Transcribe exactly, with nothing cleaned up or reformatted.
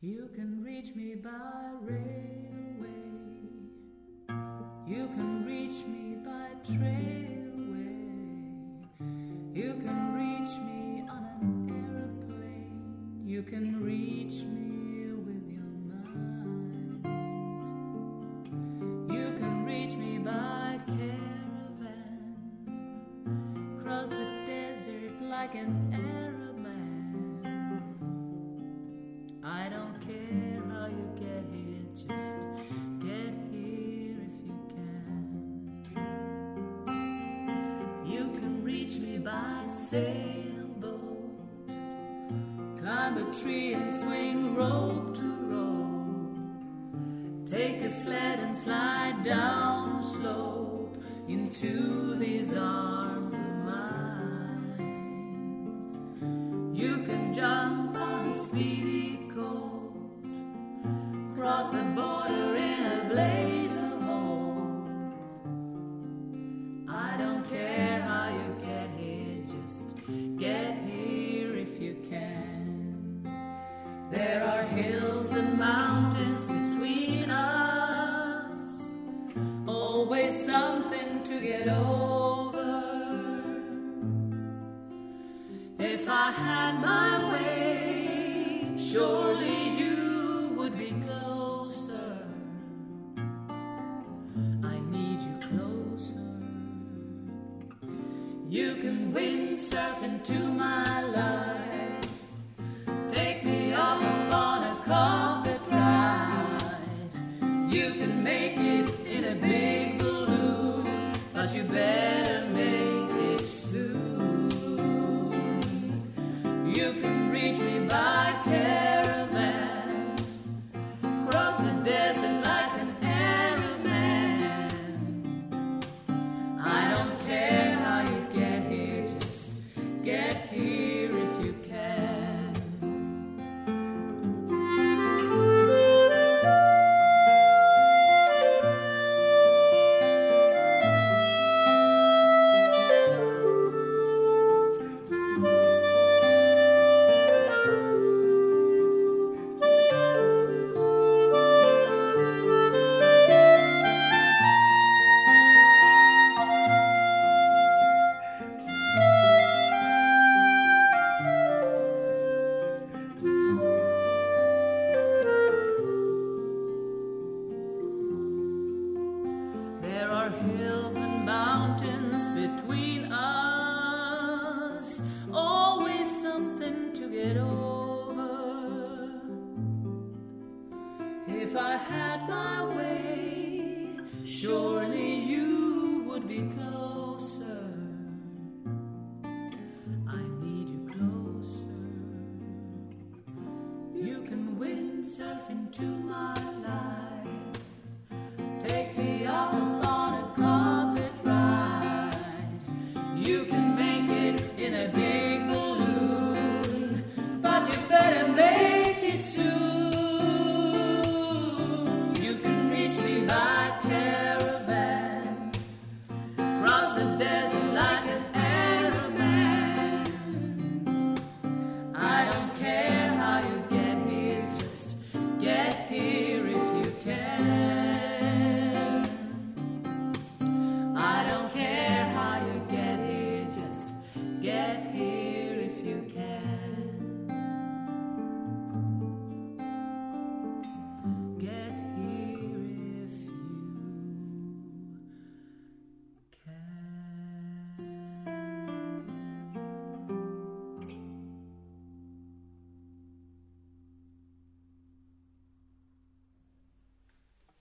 You can reach me by railway. You can reach me by trailway. You can reach me on an aeroplane. You can reach me with your mind. You can reach me by caravan. Cross the desert like an Arab man. I don't care how you get here, just get here if you can. You can reach me by sailboat, climb a tree and swing rope to rope, take a sled and slide down the slope into these arms of mine. You can jump on a speedy coat, cross the border in a blaze of hope. I don't care how you get here, just get here if you can. There are hills and mountains between us, always something to get over. If I had my way, surely you would be closer. I need you closer. You can windsurf into my life, take me off on a carpet ride. You can make it in a big balloon, but you better make it soon. You can reach me by caravan, cross the desert like an Arab man. I don't care how you get here, just get here if you can. There are hills and mountains between us, always something to get over. If I had my way, surely you would be closer. I need you closer. You can windsurf into my life,